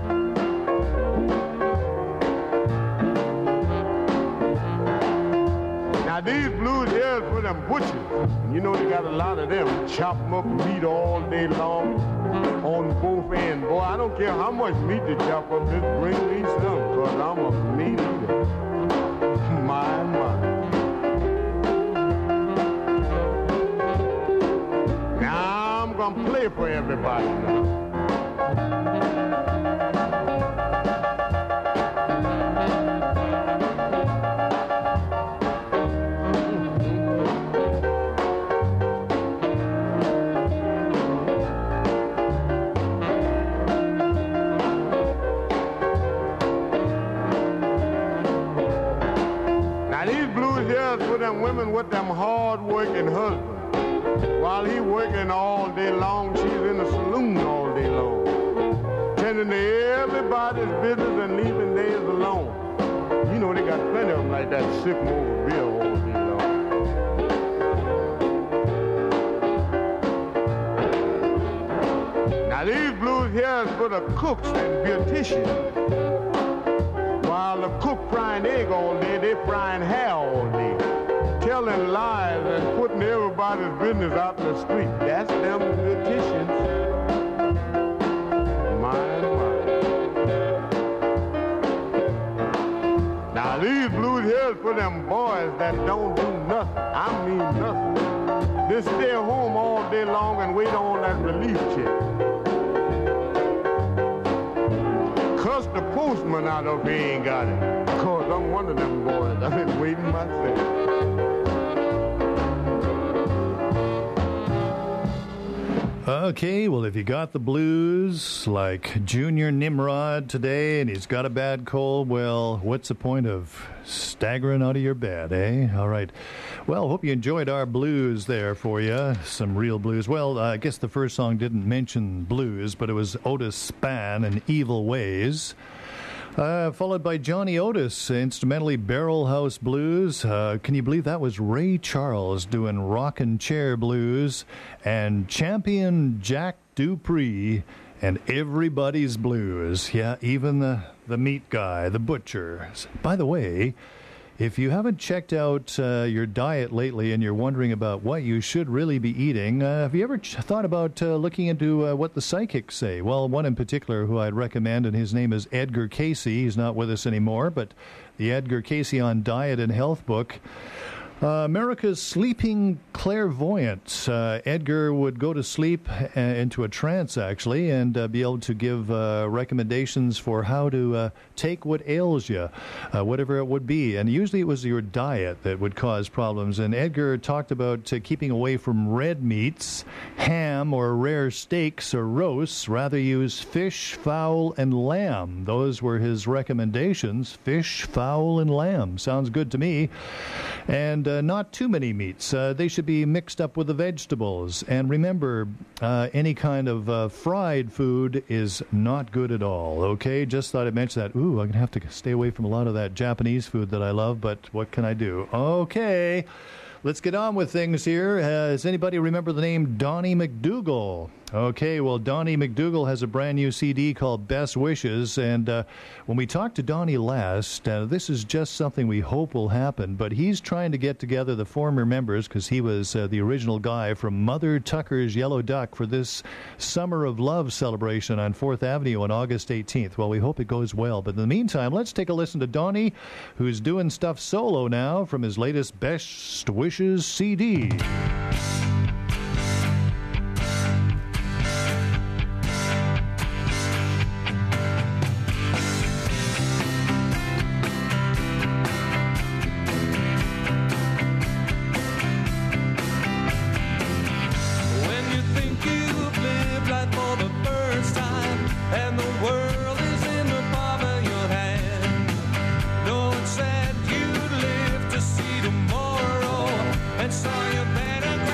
S15: Now these blues here is for them butchers. You know they got a lot of them. Chop them up meat all day long on both ends. Boy, I don't care how much meat they chop up, just bring me some, cause I'm a meat eater. My. Now I'm gonna play for everybody now. For them women with them hard-working husbands. While he working all day long, she's in the saloon all day long, tending to everybody's business and leaving theirs alone. You know they got plenty of them like that, sick over beer all day long. Now these blues here is for the cooks and beauticians. While the cook frying egg all day, they frying hair all day, telling lies and putting everybody's business out in the street. That's them beauticians. My. Now these blues here is for them boys that don't do nothing. I mean nothing. They stay home all day long and wait on that relief check. Cuss the postman out if he ain't got it. Cause I'm one of them boys. I've been waiting myself.
S7: Okay, well, if you got the blues like Junior Nimrod today and he's got a bad cold, well, what's the point of staggering out of your bed, eh? All right. Well, hope you enjoyed our blues there for you. Some real blues. Well, I guess the first song didn't mention blues, but it was Otis Spann and Evil Ways. Followed by Johnny Otis, instrumentally Barrel House Blues. Can you believe that was Ray Charles doing Rockin' Chair Blues? And champion Jack Dupree and everybody's blues. Yeah, even the meat guy, the butcher. By the way, if you haven't checked out your diet lately and you're wondering about what you should really be eating, have you ever thought about looking into what the psychics say? Well, one in particular who I'd recommend, and his name is Edgar Casey. He's not with us anymore, but the Edgar Casey on Diet and Health book. America's sleeping clairvoyant. Edgar would go to sleep into a trance, actually, and be able to give recommendations for how to take what ails you, whatever it would be. And usually it was your diet that would cause problems. And Edgar talked about keeping away from red meats, ham, or rare steaks or roasts. Rather use fish, fowl, and lamb. Those were his recommendations. Fish, fowl, and lamb. Sounds good to me. And not too many meats. They should be mixed up with the vegetables. And remember, any kind of fried food is not good at all, okay? Just thought I'd mention that. Ooh, I'm going to have to stay away from a lot of that Japanese food that I love, but what can I do? Okay, let's get on with things here. Does anybody remember the name Donnie McDougall? Okay, well, Donnie McDougall has a brand new CD called Best Wishes, and when we talked to Donnie last, this is just something we hope will happen, but he's trying to get together the former members, because he was the original guy from Mother Tucker's Yellow Duck for this Summer of Love celebration on 4th Avenue on August 18th. Well, we hope it goes well, but in the meantime, let's take a listen to Donnie, who's doing stuff solo now from his latest Best Wishes CD.
S16: Said you'd live to see tomorrow, and so you better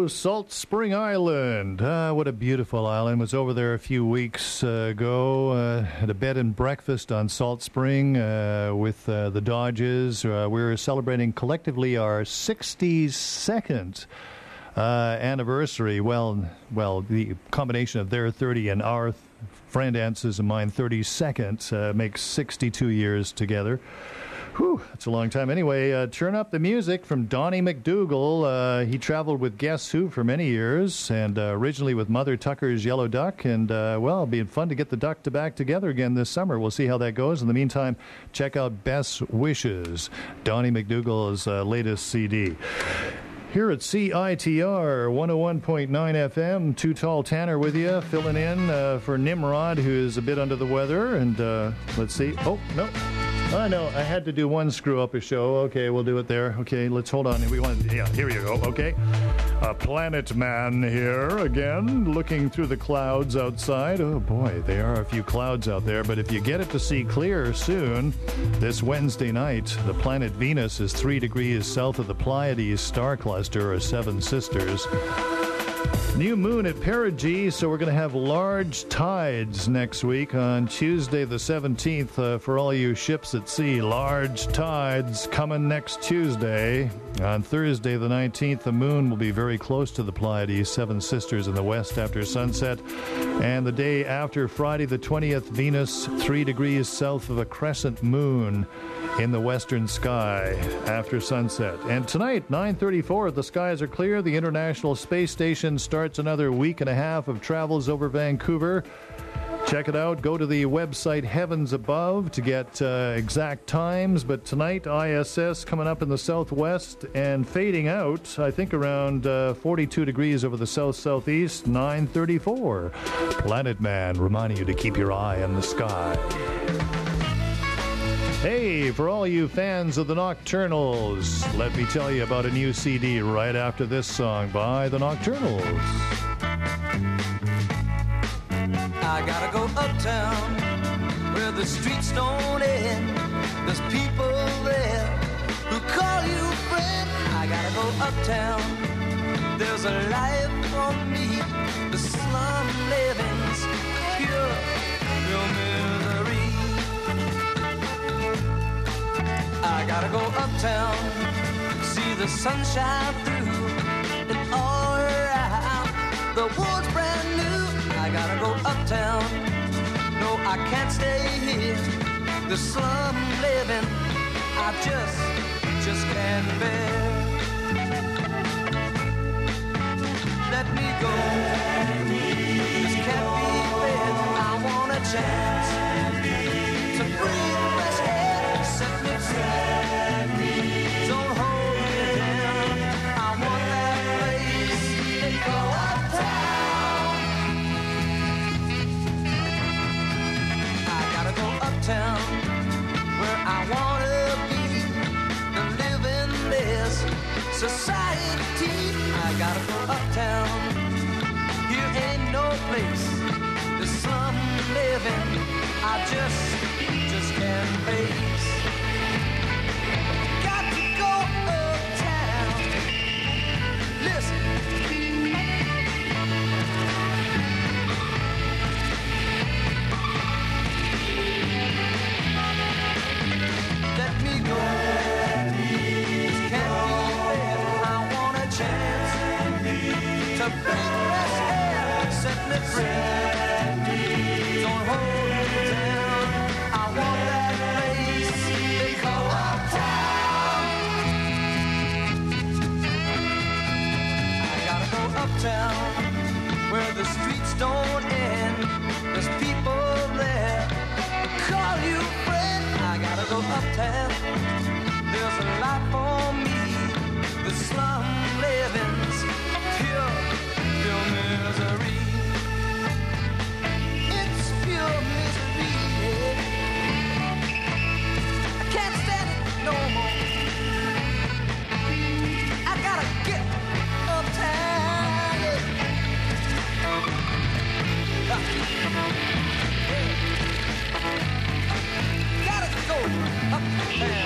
S7: Oh, Salt Spring Island. What a beautiful island. Was over there a few weeks ago. Had a bed and breakfast on Salt Spring with the Dodges. We're celebrating collectively our 62nd anniversary. Well, the combination of their 30 and our friend Ance's and mine 32nd makes 62 years together. Whew, that's a long time. Anyway, turn up the music from Donnie McDougall. He traveled with Guess Who for many years, and originally with Mother Tucker's Yellow Duck. And, well, it'll be fun to get the duck back together again this summer. We'll see how that goes. In the meantime, check out Best Wishes, Donnie McDougall's latest CD. Here at CITR 101.9 FM, Too Tall Tanner with you, filling in for Nimrod, who is a bit under the weather. And let's see. Oh, no. I know, I had to do one screw up a show. Okay, we'll do it there. Okay, let's hold on. Yeah, here you go. Okay. Planet Man here again, looking through the clouds outside. Oh boy, there are a few clouds out there, but if you get it to see clear soon, this Wednesday night, the planet Venus is 3 degrees south of the Pleiades star cluster, or Seven Sisters. New moon at Perigee, so we're going to have large tides next week on Tuesday the 17th for all you ships at sea. Large tides coming next Tuesday. On Thursday the 19th, the moon will be very close to the Pleiades, Seven Sisters in the west after sunset. And the day after, Friday the 20th, Venus 3 degrees south of a crescent moon in the western sky after sunset. And tonight, 9:34, the skies are clear. The International Space Station starts another week and a half of travels over Vancouver. Check it out. Go to the website Heavens Above to get exact times. But tonight, ISS coming up in the southwest and fading out, I think around 42 degrees over the south-southeast, 9:34. Planet Man reminding you to keep your eye on the sky. Hey, for all you fans of the Nocturnals, let me tell you about a new CD right after this song by the Nocturnals.
S16: I gotta go uptown where the streets don't end. There's people there who call you friend. I gotta go uptown. There's a life for me. The slum living's pure misery. I gotta go uptown, see the sunshine through and all around. The world's brand new. I gotta go uptown. No, I can't stay here. The slum living, I just can't bear. Let me go. This can't be fair. I want a chance to breathe fresh air, set me free. Don't hold me down. I want that place to go uptown. I gotta go uptown where I wanna be. The living this society. I gotta go uptown. Here ain't no place. The slum living I just can't face. Got to go uptown. Listen. Let me go. This can't be fair. I want a chance to breathe fresh air, set me free. Don't hold me down. I want that place they call uptown. I gotta go uptown where the streets don't end. There's people there who call you friend. I gotta go uptown. There's a lot for me. The slum living's pure misery. It's pure misery. I can't stand it no more. I gotta get uptown. Gotta go uptown.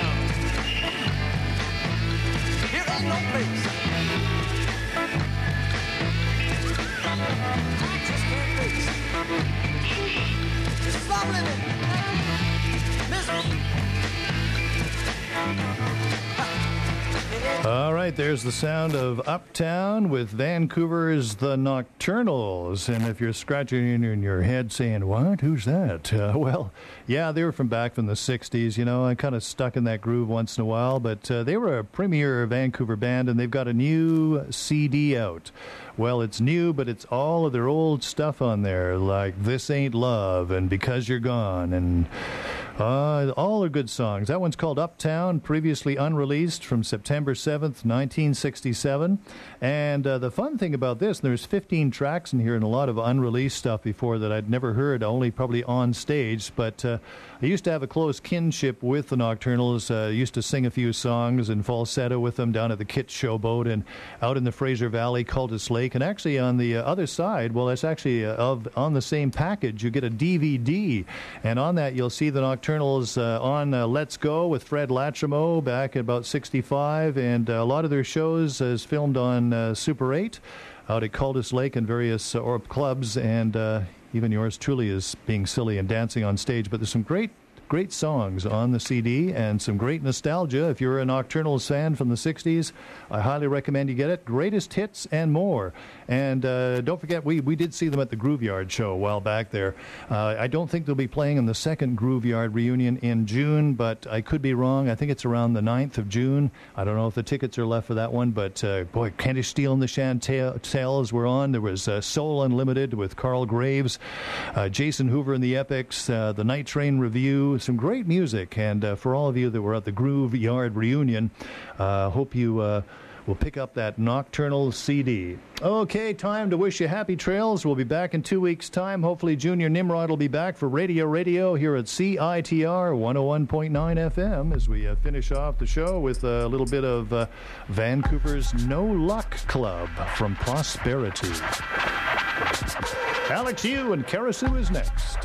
S7: right, there's the sound of Uptown with Vancouver's The Nocturnals. And if you're scratching in your head saying, what? Who's that? Well, yeah, they were from back from the 60s. You know, I kind of stuck in that groove once in a while. But they were a premier Vancouver band, and they've got a new CD out. Well, it's new, but it's all of their old stuff on there, like This Ain't Love and Because You're Gone, and all are good songs. That one's called Uptown, previously unreleased from September 7th, 1967. And the fun thing about this, there's 15 tracks in here and a lot of unreleased stuff before that I'd never heard, only probably on stage. But I used to have a close kinship with the Nocturnals. I used to sing a few songs in falsetto with them down at the Kit Showboat and out in the Fraser Valley, Cultus Lake. And actually on the other side, well, that's actually on the same package, you get a DVD. And on that, you'll see the Nocturnals on Let's Go with Fred Latrimo back at about 65. And a lot of their shows is filmed on Super 8 out at Cultus Lake and various clubs. And even yours truly is being silly and dancing on stage. But there's some great songs on the CD and some great nostalgia. If you're a Nocturnals fan from the 60s, I highly recommend you get it. Greatest hits and more. And don't forget, we did see them at the Groove Yard show a while back there. I don't think they'll be playing in the second Groove Yard reunion in June, but I could be wrong. I think it's around the 9th of June. I don't know if the tickets are left for that one, but boy, Kentish Steele and the Chantels were on. There was Soul Unlimited with Carl Graves, Jason Hoover and the Epics, the Night Train Review, some great music. And for all of you that were at the Groove Yard reunion, hope you will pick up that Nocturnal CD. Okay, time to wish you happy trails. We'll be back in 2 weeks' time. Hopefully Junior Nimrod will be back for Radio here at CITR 101.9 FM as we finish off the show with a little bit of Vancouver's No Luck Club from Prosperity. Alex Yu and Karasu is next.